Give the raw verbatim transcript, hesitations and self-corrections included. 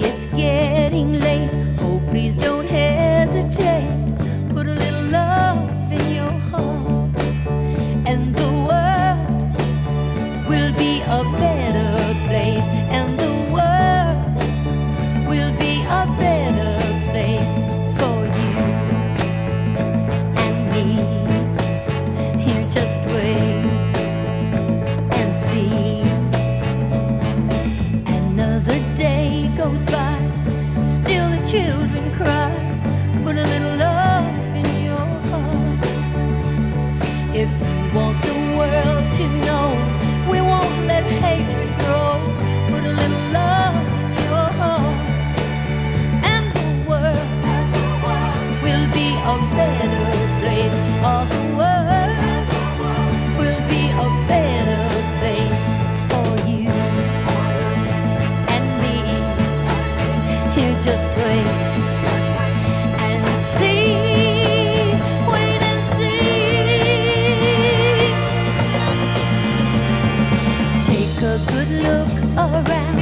it's getting late. Oh, please don't hesitate. Put a little love in your heart, and the world will be a better place. And the world will be a better place for you and me. Here, just wait and see. Another day goes by, still the children cry. Put a little love in your heart. If you want the world to know we won't let hatred grow, put a little love in your heart, and the world will be a better place. All the world will be a better place for you and me. Here, just wait and see. Wait and see. Take a good look around.